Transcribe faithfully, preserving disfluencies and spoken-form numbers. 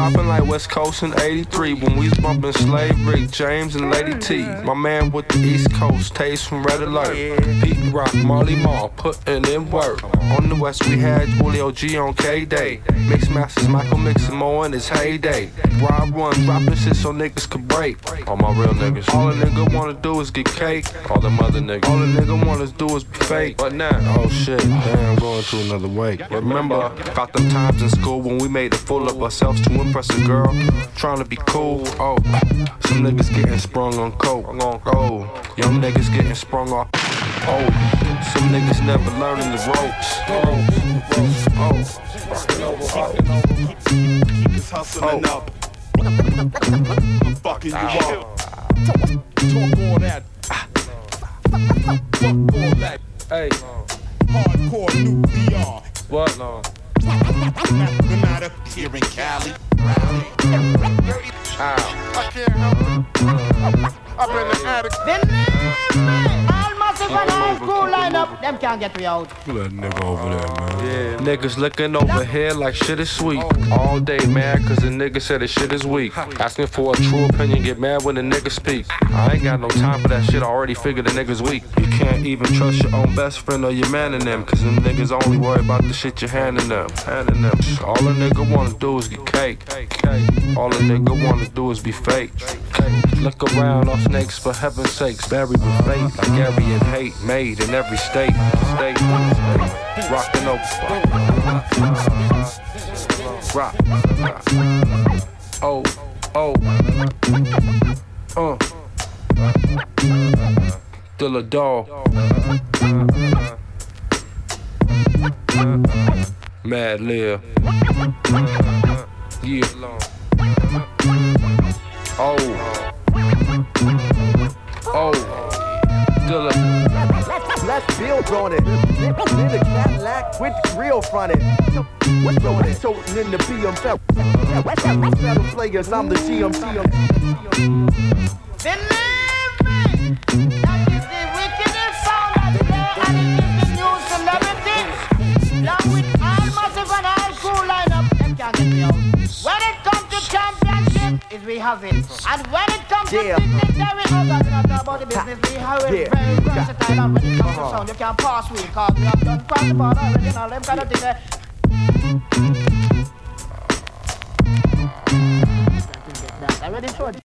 poppin' like West Coast in eighty-three when we was bumpin' Slave Rick, James, and Lady T. My man with the East Coast, Taste from Red Alert. Pete Rock, Marley Marl, puttin' in work. On the West, we had Julio G on K-Day. Mix Masters, Michael Mixon Mo in his heyday. Rob Run, droppin' shit so niggas could break. All my real niggas. All a nigga wanna do is get cake. All them other niggas. All a nigga wanna do is be fake. But now, oh shit, damn, I'm going to another way. Remember, got them times in school when we made a fool of ourselves to impress a girl. Trying to be cool. Oh, some niggas getting sprung on coke. Oh, young niggas getting sprung off. Oh, some niggas never learning the ropes. Oh, oh, keep this hustling oh. up. I'm fucking you up. Talk all that. Fuck all that. Hey, hardcore nuclear. what no? Mathematic here in Cali. Ow. I can't help it. Up in the attic. All massive and high school lineup, them can't get me out. That nigga over there, man. Yeah, niggas looking over here like shit is sweet. All day mad cause the nigga said his shit is weak. Asking for a true opinion, get mad when the nigga speak. I ain't got no time for that shit, I already figured the nigga's weak. You can't even trust your own best friend or your man in them, cause them niggas only worry about the shit you're handing them. Handing them. All a nigga wanna do is get cake. All a nigga wanna do is be fake. Look around, all snakes for heaven's sakes, buried with faith, like Aryan hate, made in every state. State, rockin' over. Rock. Oh, oh. Uh. Dilla Dog. Mad Lil. Yeah. Oh. Oh. Dilla. Let's build on it. In the Cadillac with the grill fronted. What's on it? Toting in the B M W. Metal players, I'm the G M C. Believe me, that is the wickedest sound of the day, and it is the new celebrity. Along with all massive and high school lineup, them can't get me out. When it comes to championship, is we have it. And when it comes to Yeah. business, there we have it. Not about the business, we have it. Yeah. Very versatile. And when it comes to sound, you can't pass we, cause we have done cross the border already and all them kind of things there. I already showed you.